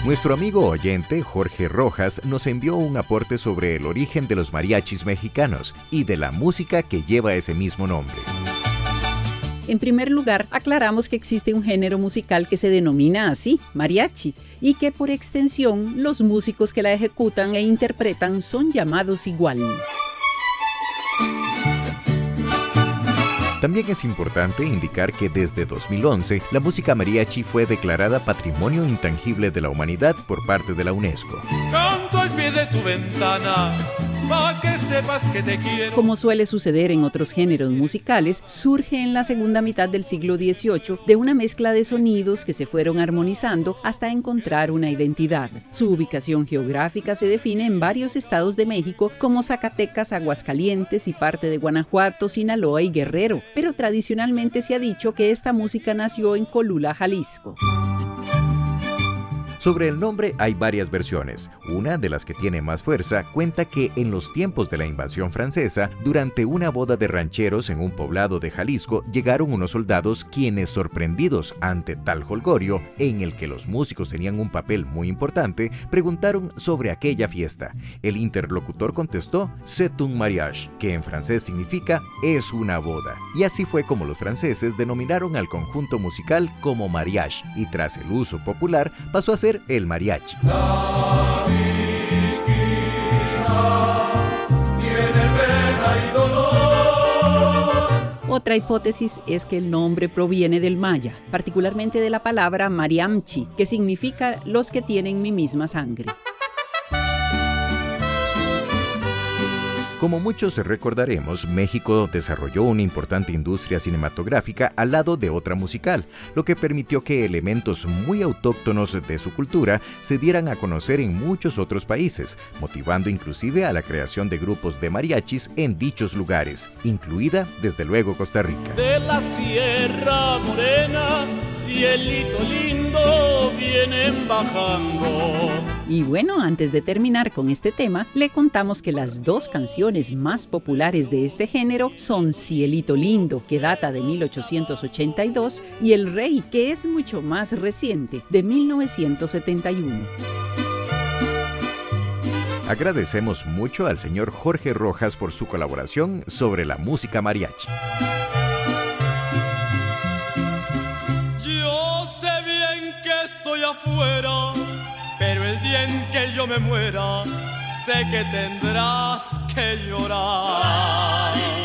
Nuestro amigo oyente Jorge Rojas nos envió un aporte sobre el origen de los mariachis mexicanos y de la música que lleva ese mismo nombre. En primer lugar, aclaramos que existe un género musical que se denomina así, mariachi, y que por extensión los músicos que la ejecutan e interpretan son llamados igual. También es importante indicar que desde 2011 la música mariachi fue declarada Patrimonio Intangible de la Humanidad por parte de la UNESCO. Canto al pie de tu ventana, pa' que sepas que te quiero. Como suele suceder en otros géneros musicales, surge en la segunda mitad del siglo XVIII de una mezcla de sonidos que se fueron armonizando hasta encontrar una identidad. Su ubicación geográfica se define en varios estados de México como Zacatecas, Aguascalientes y parte de Guanajuato, Sinaloa y Guerrero, pero tradicionalmente se ha dicho que esta música nació en Colula, Jalisco. Sobre el nombre hay varias versiones. Una de las que tiene más fuerza cuenta que en los tiempos de la invasión francesa, durante una boda de rancheros en un poblado de Jalisco, llegaron unos soldados quienes, sorprendidos ante tal jolgorio, en el que los músicos tenían un papel muy importante, preguntaron sobre aquella fiesta. El interlocutor contestó «C'est un mariage», que en francés significa «es una boda». Y así fue como los franceses denominaron al conjunto musical como mariage, y tras el uso popular pasó a ser el mariachi. La viquina tiene pena y dolor. Otra hipótesis es que el nombre proviene del maya, particularmente de la palabra mariamchi, que significa los que tienen mi misma sangre. Como muchos recordaremos, México desarrolló una importante industria cinematográfica al lado de otra musical, lo que permitió que elementos muy autóctonos de su cultura se dieran a conocer en muchos otros países, motivando inclusive a la creación de grupos de mariachis en dichos lugares, incluida desde luego Costa Rica. De la Sierra Morena, cielito lindo, vienen bajando. Y bueno, antes de terminar con este tema, le contamos que las dos canciones más populares de este género son Cielito Lindo, que data de 1882, y El Rey, que es mucho más reciente, de 1971. Agradecemos mucho al señor Jorge Rojas por su colaboración sobre la música mariachi. Yo sé bien que estoy afuera, pero el día en que yo me muera, sé que tendrás que llorar.